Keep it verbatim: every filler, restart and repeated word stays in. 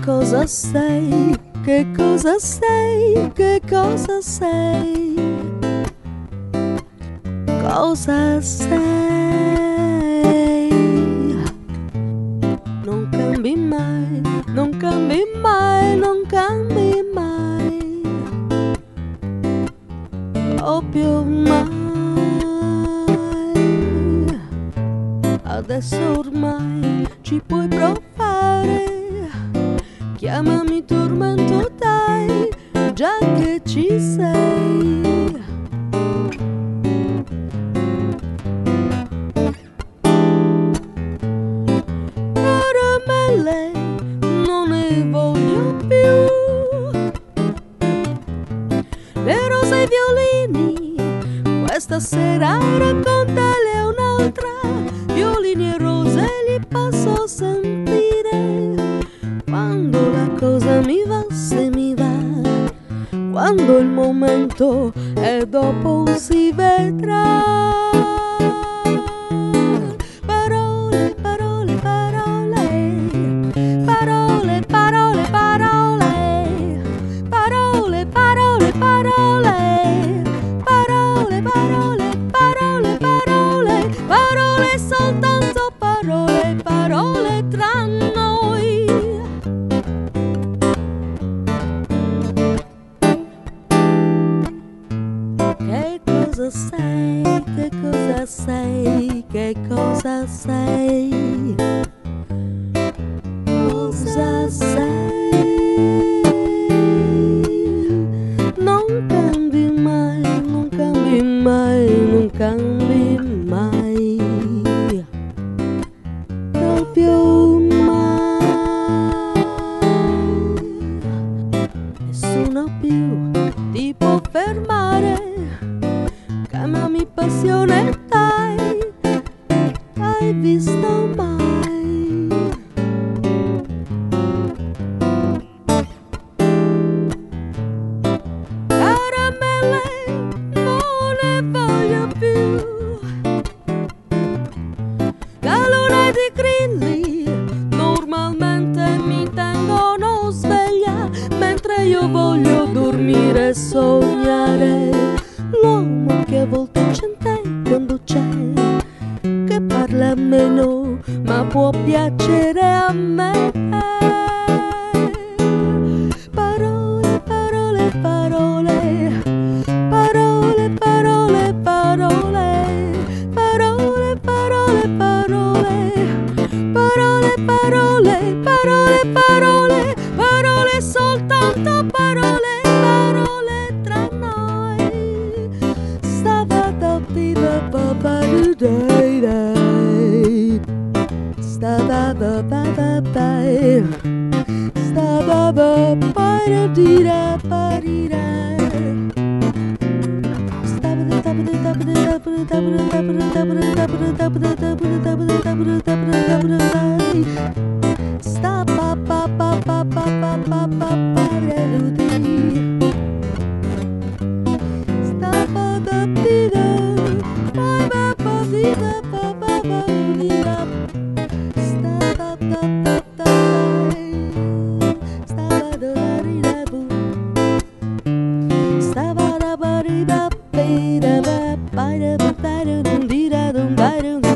cosa sei, che cosa sei, che cosa sei, cosa sei. Non cambi mai, non cambi mai, non cambi mai, proprio mai. Adesso ormai ci puoi provare, chiamami tormento dai, già che ci sei. Caramelle non ne voglio più, le rose e i violini questa sera raccontale a un'altra. Violini e rose li posso sentire quando la cosa mi va, se mi va, quando il momento è dopo si vedrà. Parole, parole, parole, parole, parole, parole, parole, parole, parole, parole, parole, parole, parole, parole, soltanto parole, parole tra noi. Che cosa sei, che cosa sei, che cosa sei, cosa sei. Non cambi mai, non cambi mai, non cambi mai, proprio mai. Nessuno più ti può fermare, chiamami passione dai, hai visto mai? Caramelle non ne voglio più, la luna ed i grilli normalmente mi tengono sveglia, mentre io voglio dormire e sognare. L'uomo che a volte c'è quando c'è, che parla meno ma può piacere a me. Parole, parole, parole, parole, parole, parole, parole, parole, parole, parole, parole, parole, parole, parole, soltanto parole, parole tra noi. Stava da viva papà dai dai, stava da papà dai, stava da para dira parira, stava da tapa da tapa da tapa da tapa da tapa da tapa da tapa da tapa da tapa da tapa da tapa da tapa da tapa da dai, stava pa pa pa pa pa pa pa pa di, stava da vida pa pa pa vida pa pa pa vida, stava da da dai, stava da rida bu, stava da ba rida ba da ba ba da ba da dum di da dum da dum.